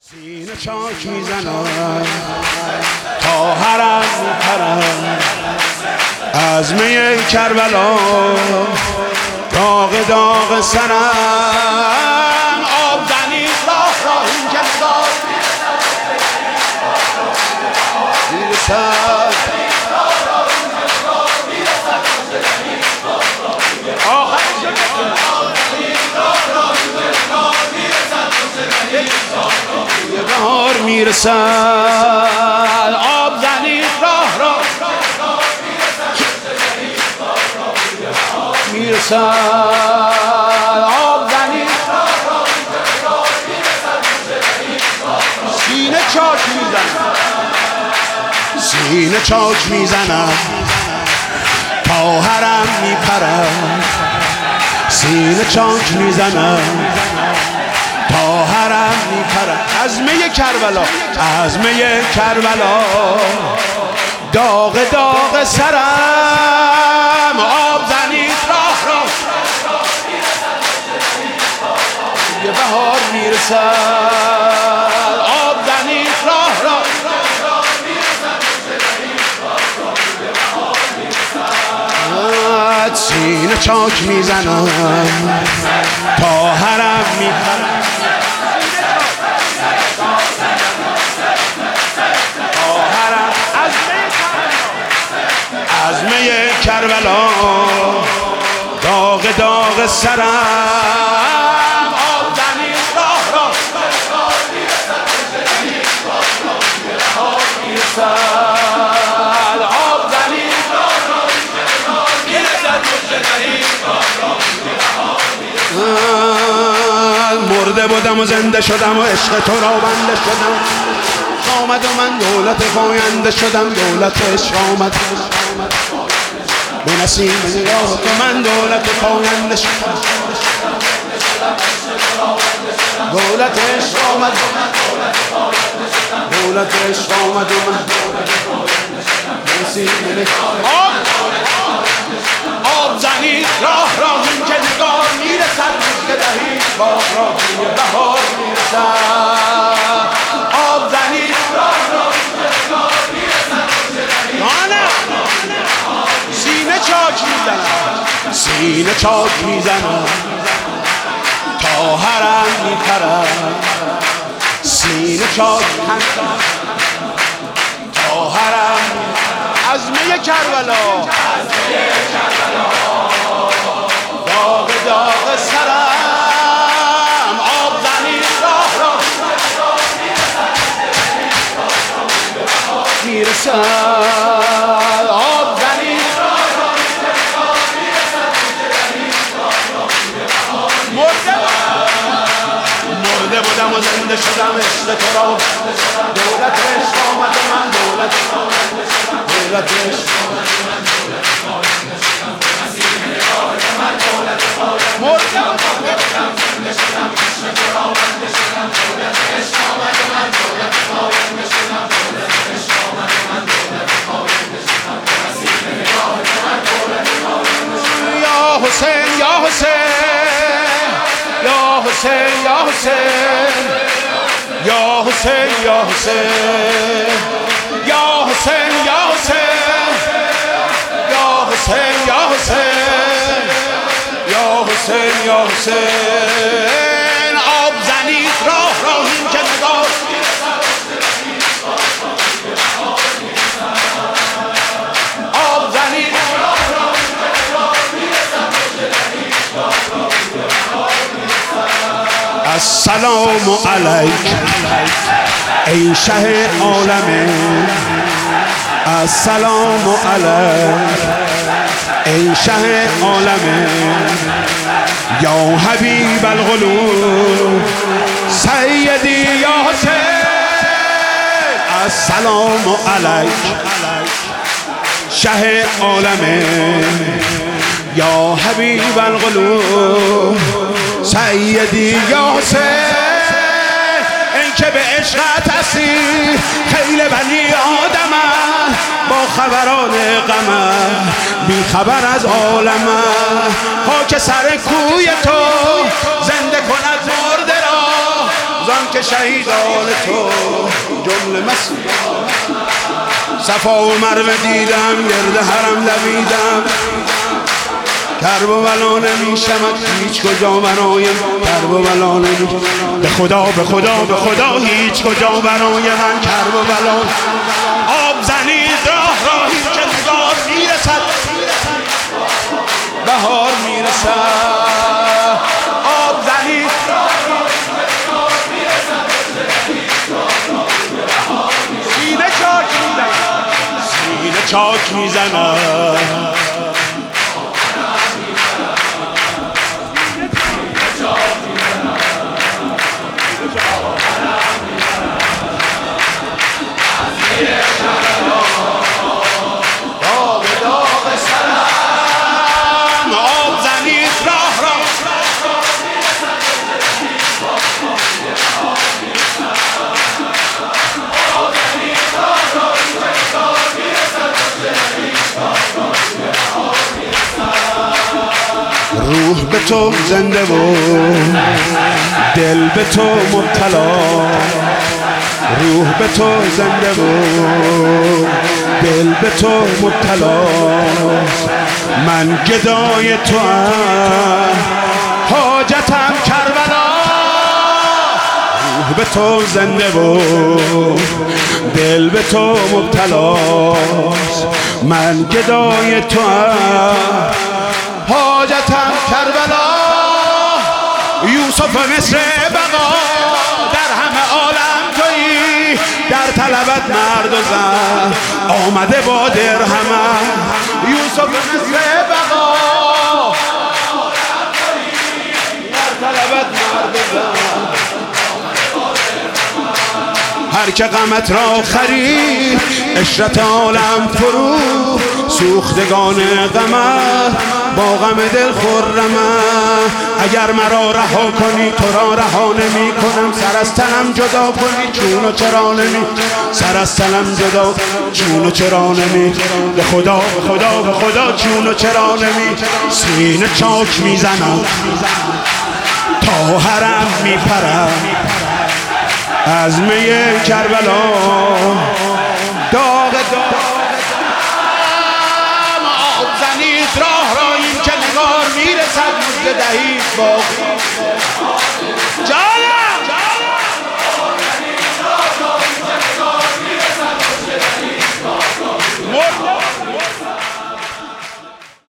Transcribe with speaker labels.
Speaker 1: سینه چاک میزنم تا حرم میپرم از می کربلا داغ داغ سرم آب زنید راه راه این که نگاه میرسد بهار میرسد آب زنید راه راه میرسد آب زنید سینه چاک میزنم سینه چاک میزنم تا حرم میپرم سینه چاک میزنم تا حرم میپرم از می کربلا از می کربلا داغ داغ سرم آب زنید راه راه یه بهار میرسد آب زنید راه راه سینه چاک میزنم تا حرم میپرم از می کربلا داغ داغ سرم آب زنید راه راه آب زنید مرده بودم و زنده شدم و عشق تو را بنده شدم آمد و من دولت پاینده شدم دولت عشق آمد به نسیم نگاه تو من دولت پاینده شدم دولت عشق آمد دولت عشق آمد و من نسیم نگاه آب زنید راه راه این که نگاه میرسد که دهید باغ را توی بهار میرسد آب زنید راه راه سینه چاک میزنم سینه چاک میزنم تا حرم میپرم سینه چاک تا حرم از می کربلا داغ داغ سرم آب زنید راه راه میرسد آب زنید مرده بودم و زنده شدم عشق تو را دولت عشق آمد و من دولت عشق مرده یا حسین یا حسین یا حسین یا حسین یا حسین یا حسین یا حسین یا حسین یا حسین یا حسین یا حسین یا حسین آب زنید راه راه این که نگاه آب زنید السلام علیک ای شه عالمه السلام علیک ای شه عالمه یا حبیب القلوب سیدی یا حسین السلام علیک شه عالمه یا حبیب القلوب سیدی یا حسین این که به عشقت هستی خیل بنی آدم با خبران غم بی خبر از عالم خاک سر کوی تو زنده کند مرده را زان که شهیدان تو جمله مسیح صفا و مروه دیدم، گرد حرم دویدم، کرب و بلا نمیشمد هیچ کجا برایم، کرب و بلا نمیشمد به خدا به خدا به خدا هیچ کجا برای من کرب و بلا. آب زنید راه راهی که نگار میرسد، بهار میرسد. آب زنید سینه چاک میزند، سینه چاک میزند. روح به تو زنده و دل به تو مبتلا، روح به تو زنده و دل به تو مبتلا. من گدای تو ام، حاجتم کربلا. روح به تو زنده و دل به تو مبتلا. من گدای تو ام، حاجتم کربلا. یوسف مصر بقا در همه عالم تویی، در طلبت مرد و زن آمده با درهمه. یوسف مصر بقا در طلبت مرد و زن، هر که غمت را خرید عشرت عالم فرو، سوختگان غمت با غم دل خرمم. اگر مرا رها کنی تو را رها نمی کنم، سر از تنم جدا کنی چون و چرا نمی، سر از تنم جدا چون و چرا نمی. به خدا به خدا به خدا چون و چرا نمی. سینه چاک میزنم تا حرم میپرم، از می کربلا داغ داغ. آب زنید راه را این که نگار میرسد، مجد دهید باقی جانم.